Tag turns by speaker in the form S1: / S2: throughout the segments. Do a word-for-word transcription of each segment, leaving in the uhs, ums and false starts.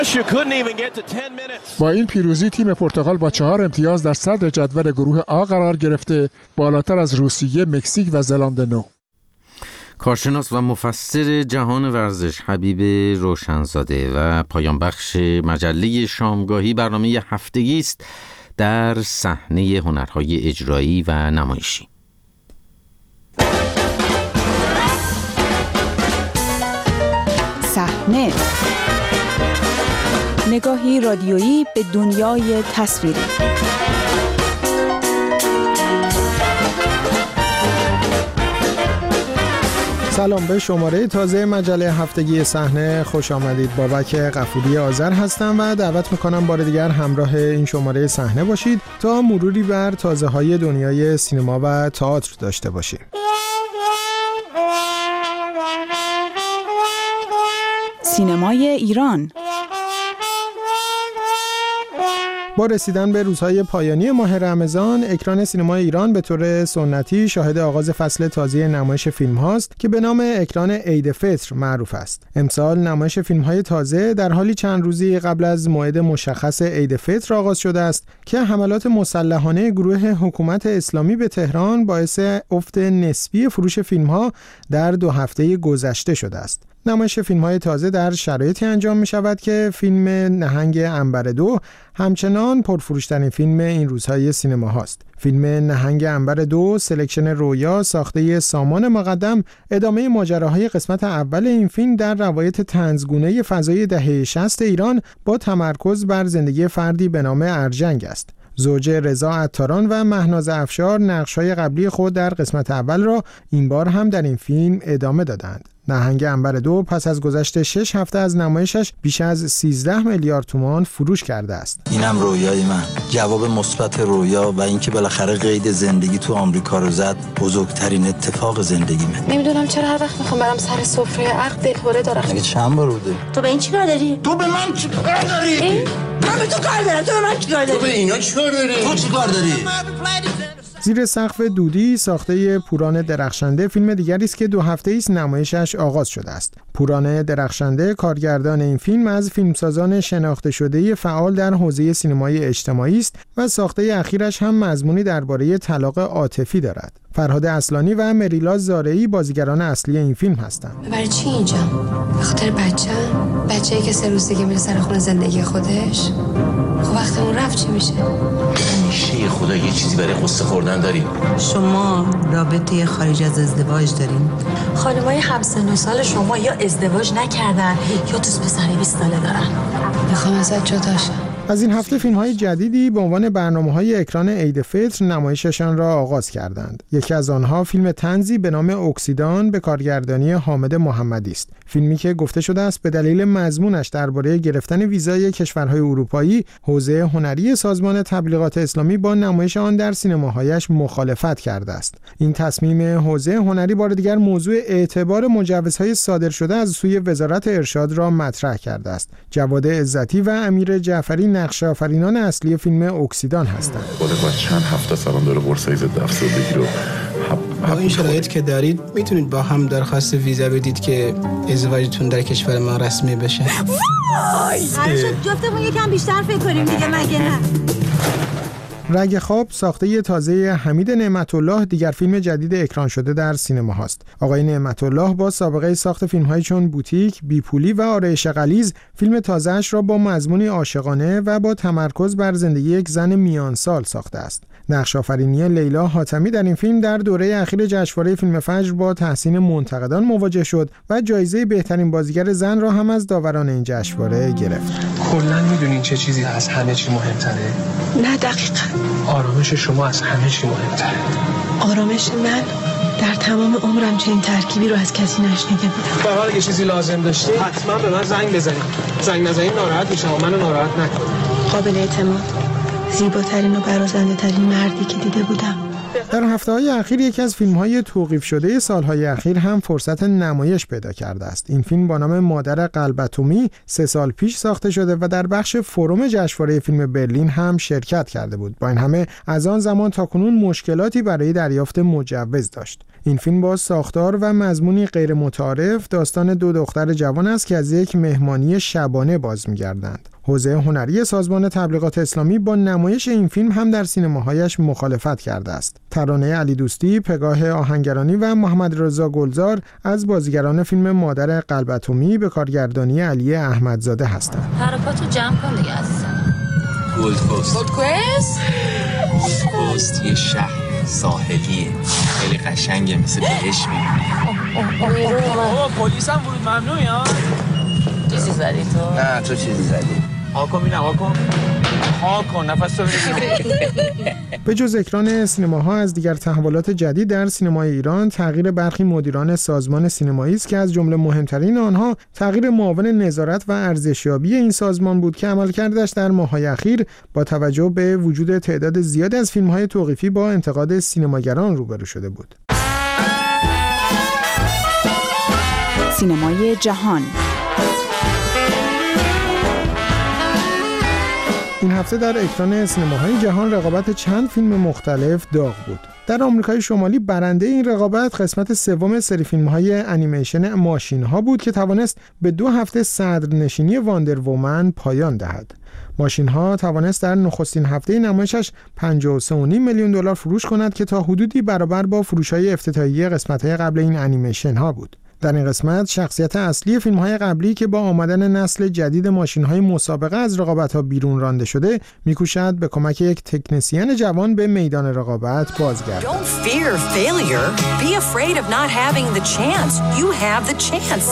S1: با این پیروزی تیم پرتغال با چهار امتیاز در صدر جدول گروه آ قرار گرفته، بالاتر از روسیه، مکزیک و زلاند نو.
S2: کارشناس و مفسر جهان ورزش حبیب روشنزاده و پایان بخش مجله شامگاهی برنامه هفتگی است در صحنه هنرهای اجرایی و نمایشی.
S3: صحنه، نگاهی رادیویی به دنیای تصویری.
S4: سلام، به شماره تازه مجله هفتگی صحنه خوش آمدید. بابک غفوری آذر هستم و دعوت میکنم بار دیگر همراه این شماره صحنه باشید تا مروری بر تازه‌های دنیای سینما و تئاتر داشته باشیم.
S3: سینمای ایران.
S4: با رسیدن به روزهای پایانی ماه رمضان، اکران سینمای ایران به طور سنتی شاهد آغاز فصل تازه نمایش فیلم هاست که به نام اکران عید فطر معروف است. امسال نمایش فیلم های تازه در حالی چند روزی قبل از موعد مشخص عید فطر آغاز شده است که حملات مسلحانه گروه حکومت اسلامی به تهران باعث افت نسبی فروش فیلم ها در دو هفته گذشته شده است. نمایش فیلم‌های تازه در شرایطی انجام می‌شود که فیلم نهنگ عنبر دو همچنان پرفروش‌ترین فیلم این روزهای سینما هاست. فیلم نهنگ عنبر دو، سلکشن رویا ساخته سامان مقدم، ادامه ماجراهای قسمت اول این فیلم در روایت طنزگونه فضای دهه شصت ایران با تمرکز بر زندگی فردی به نام ارجنگ است. زوج رضا عطاران و مهناز افشار نقش‌های قبلی خود در قسمت اول را این بار هم در این فیلم ادامه دادند. نهنگ عنبر دو پس از گذشت شش هفته از نمایشش بیش از سیزده میلیارد تومان فروش کرده است.
S5: اینم رویای من، جواب مثبت رویا و اینکه بالاخره قید زندگی تو آمریکا رو زد، بزرگترین اتفاق زندگیمه.
S6: نمیدونم چرا هر وقت میخوام برم سر سفره عقد دلهوره دارم.
S5: مگه چند بار بوده؟
S6: تو به این چیکار داری؟
S5: تو به من چیکار داری؟
S6: من به تو کار دارم، تو به من چیکار داری؟
S5: تو به اینا چیکار داری؟ تو چیکار داری؟
S4: زیر سقف دودی ساخته پوران درخشنده فیلم دیگری است که دو هفته است نمایشش آغاز شده است. پوران درخشنده کارگردان این فیلم از فیلمسازان شناخته شده فعال در حوزه سینمای اجتماعی است و ساخته اخیرش هم مضمونی درباره طلاق عاطفی دارد. فرهاد اصلانی و مریلا زارعی بازیگران اصلی این فیلم هستند.
S6: برای چی اینجا؟ به خاطر بچه‌م؟ بچه‌ای که سه روز دیگه میره سر خونه زندگی خودش؟ خب وقتی اون رفت چی میشه؟
S7: میشه خدا یه چیزی برای قصه خوردن داریم.
S8: شما رابطه خارج از ازدواج دارین؟
S6: خانمای همسن و سال شما یا ازدواج نکردن یا دوست پسری بیست ساله دارن. میخوام ازت جدا شم.
S4: از این هفته فیلم‌های جدیدی به عنوان برنامه‌های اکران عید فطر نمایششان را آغاز کردند. یکی از آنها فیلم طنزی به نام اکسیدان به کارگردانی حامد محمدی است. فیلمی که گفته شده است به دلیل مضمونش درباره گرفتن ویزای کشورهای اروپایی، حوزه هنری سازمان تبلیغات اسلامی با نمایش آن در سینماهایش مخالفت کرده است. این تصمیم حوزه هنری بار دیگر موضوع اعتبار مجوزهای صادر شده از سوی وزارت ارشاد را مطرح کرده است. جواد عزتی و امیر جعفری نقش آفرینان اصلی فیلم اکسیدان هستند.
S9: با چند هفته سلام داره بورسای ضد افسردگی رو
S10: با این شرایط که دارید میتونید با هم درخواست ویزا بدید که ازدواجتون در کشور ما رسمی بشه.
S11: وای! قرار شد جفتمون یکم بیشتر فکر کنیم دیگه، مگه نه؟
S4: رگ خواب ساخته تازه حمید نعمت الله دیگر فیلم جدید اکران شده در سینما هاست. آقای نعمت الله با سابقه ساخت فیلم‌های چون بوتیک، بیپولی و آرایش غلیظ، فیلم تازه‌اش را با مضمونی عاشقانه و با تمرکز بر زندگی یک زن میان سال ساخته است. نقش آفرینی لیلا حاتمی در این فیلم در دوره اخیر جشنواره فیلم فجر با تحسین منتقدان مواجه شد و جایزه بهترین بازیگر زن را هم از داوران این جشنواره گرفت.
S12: کلاً می‌دونین چه چیزی از همه چی مهم‌تره؟
S6: نه دقیقاً.
S12: آرامش شما از همه چی مهم‌تره.
S6: آرامش من در تمام عمرم چنین ترکیبی رو از کسی نشنیده بودم.
S12: به حال یه چیزی لازم داشتی حتما به من زنگ بزنید. زنگ نزنید ناراحت میشم، منو ناراحت نکنید.
S6: قابل اعتماد، زیباترین و برازنده ترین مردی که دیده بودم.
S4: در هفته‌های اخیر یکی از فیلم‌های توقیف شده سال‌های اخیر هم فرصت نمایش پیدا کرده است. این فیلم با نام مادر قلب اتمی سه سال پیش ساخته شده و در بخش فروم جشنواره فیلم برلین هم شرکت کرده بود. با این همه از آن زمان تاکنون مشکلاتی برای دریافت مجوز داشت. این فیلم با ساختار و مضمونی غیر متعارف داستان دو دختر جوان است که از یک مهمانی شبانه باز می‌گردند. حوزه هنری سازمان تبلیغات اسلامی با نمایش این فیلم هم در سینماهایش مخالفت کرده است. ترانه علی دوستی، پگاه آهنگرانی و محمد رضا گلزار از بازیگران فیلم مادر قلب اتمی به کارگردانی علی احمدزاده هستند.
S13: حرکاتو جمع کن دیگه عزیزم.
S7: گلد کوست.
S13: گلد کوست؟
S7: گلد کوست یه شهر ساحلیه. خیلی قشنگه، مثل بهش میمونی.
S12: اوه پلیس هم ورود ممنوعی ها؟
S13: چیزی زدی تو؟
S7: نه تو چیزی زدی.
S12: ها کن بینم ها کن. ها کن نفس تو بگیرم.
S4: به جز اکران سینماها از دیگر تحولات جدید در سینمای ایران تغییر برخی مدیران سازمان سینمایی است که از جمله مهمترین آنها تغییر معاون نظارت و ارزشیابی این سازمان بود که عملکردش در ماه‌های اخیر با توجه به وجود تعداد زیادی از فیلم‌های توقیفی با انتقاد سینماگران روبرو شده بود.
S3: سینمای جهان.
S4: این هفته در اکران سینماهای جهان رقابت چند فیلم مختلف داغ بود. در آمریکای شمالی برنده این رقابت قسمت سوم سری فیلم‌های انیمیشن ماشین‌ها بود که توانست به دو هفته صدرنشینی واندر وومن پایان دهد. ماشین‌ها توانست در نخستین هفته نمایشش پنجاه و سه و نیم میلیون دلار فروش کند که تا حدودی برابر با فروش‌های افتتاحیه قسمت‌های قبل این انیمیشن‌ها بود. در این قسمت شخصیت اصلی فیلم‌های قبلی که با آمدن نسل جدید ماشین‌های مسابقه از رقابت‌ها بیرون رانده شده می‌کوشد به کمک یک تکنسین جوان به میدان رقابت بازگردد.
S14: Don't fear failure. Be afraid of not having the chance. You have the chance.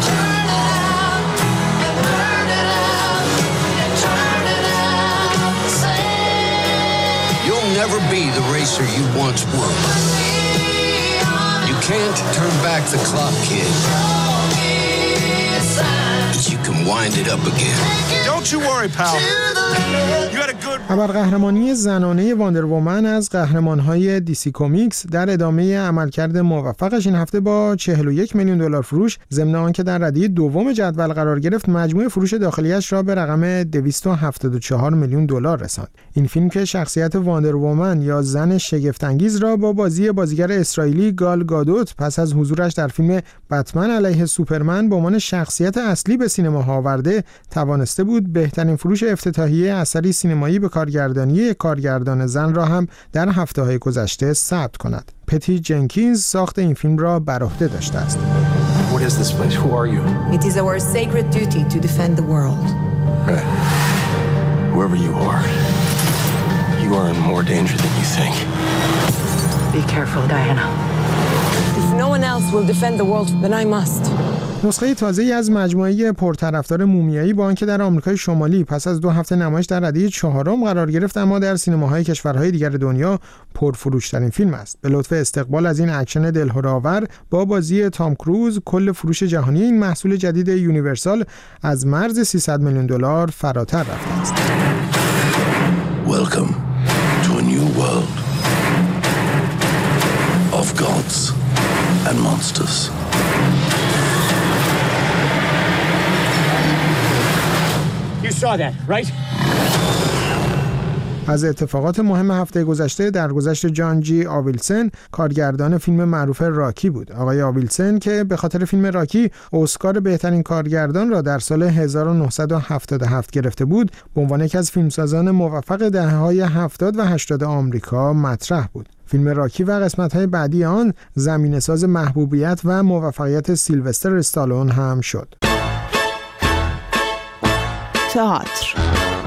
S15: You'll never be the racer you once were. You can't turn back the clock, kid. But you can wind it up again.
S16: Don't you worry, pal. You had a good...
S4: ابرقهرمانی زنانه واندر وومن از قهرمان‌های دیسی کومیکس در ادامه عملکرد موفقش این هفته با چهل و یک میلیون دلار فروش ضمن آنکه در ردیف دوم جدول قرار گرفت مجموع فروش داخلیش را به رقم دویست و هفتاد و چهار میلیون دلار رساند. این فیلم که شخصیت واندر وومن یا زن شگفت‌انگیز را با بازی بازیگر اسرائیلی گال گادوت پس از حضورش در فیلم بتمن علیه سوپرمن به عنوان شخصیت اصلی به سینماها آورده توانسته بود بهترین فروش افتتاحیه اثری سینمایی به کارگردانی کارگردان زن را هم در هفته‌های گذشته ثبت کند. پتی جنکینز ساخت این فیلم را بر عهده داشته است.
S17: What is this place? Who are you?
S8: It is our sacred duty to defend the world.
S17: Right. Whoever you are, you are in more danger than you think.
S8: Be careful, Diana. If no one else will defend the world, then I must.
S4: نسخه تازه‌ای از مجموعه پرطرفدار مومیایی با آنکه در آمریکای شمالی پس از دو هفته نمایش در ردیف چهارم قرار گرفت اما در سینماهای کشورهای دیگر دنیا پرفروش‌ترین فیلم است. به لطف استقبال از این اکشن دلهره‌آور با بازی تام کروز کل فروش جهانی این محصول جدید یونیورسال از مرز سیصد میلیون دلار فراتر رفته است.
S15: Welcome to a new world of gods and monsters.
S12: You saw that, right?
S4: از اتفاقات مهم هفته گذشته درگذشت جان جی آویلسن کارگردان فیلم معروف راکی بود. آقای آویلسن که به خاطر فیلم راکی اسکار بهترین کارگردان را در سال هزار و نهصد و هفتاد و هفت گرفته بود، به عنوان یکی از فیلمسازان موفق دهه‌های هفتاد و هشتاد آمریکا مطرح بود. فیلم راکی و قسمت‌های بعدی آن زمینه‌ساز محبوبیت و موفقیت سیلوستر استالون هم شد.
S3: تئاتر.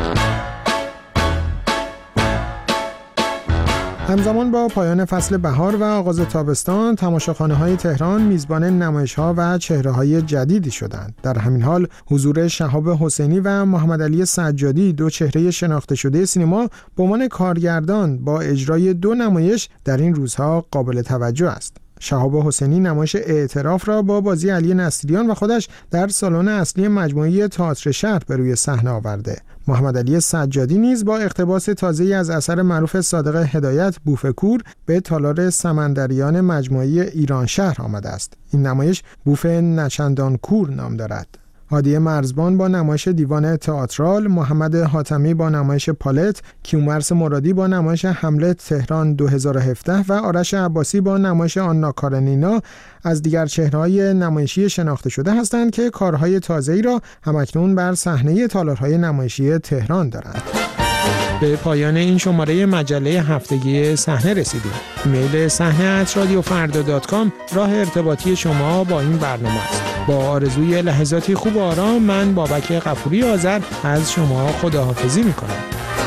S4: همزمان با پایان فصل بهار و آغاز تابستان، تماشاخانه‌های تهران میزبان نمایش‌ها و چهره‌های جدیدی شدند. در همین حال حضور شهاب حسینی و محمد علی سجادی، دو چهره شناخته شده سینما، به عنوان کارگردان با اجرای دو نمایش در این روزها قابل توجه است. شهاب حسینی نمایش اعتراف را با بازی علی نصیریان و خودش در سالن اصلی مجموعه تئاتر شهر به روی صحنه آورده. محمد علی سجادی نیز با اقتباس تازه‌ای از اثر معروف صادق هدایت بوفکور به تالار سمندریان مجموعه ایران شهر آمده است. این نمایش بوف نچندان کور نام دارد. هادی مرزبان با نمایش دیوان تئاترال، محمد حاتمی با نمایش پالت، کیومرث مرادی با نمایش حملت تهران دو هزار و هفده و آرش عباسی با نمایش آنا کارنینا از دیگر چهره‌های نمایشی شناخته شده هستند که کارهای تازه‌ای را همکنون بر صحنه تالارهای نمایشی تهران دارند. به پایان این شماره مجله هفتگی صحنه رسیدیم. ایمیل صحنه ات رادیو فردا دات کام راه ارتباطی شما با این برنامه است. با آرزوی لحظاتی خوب و آرام، من بابک غفوری آذر از شما خداحافظی می‌کنم.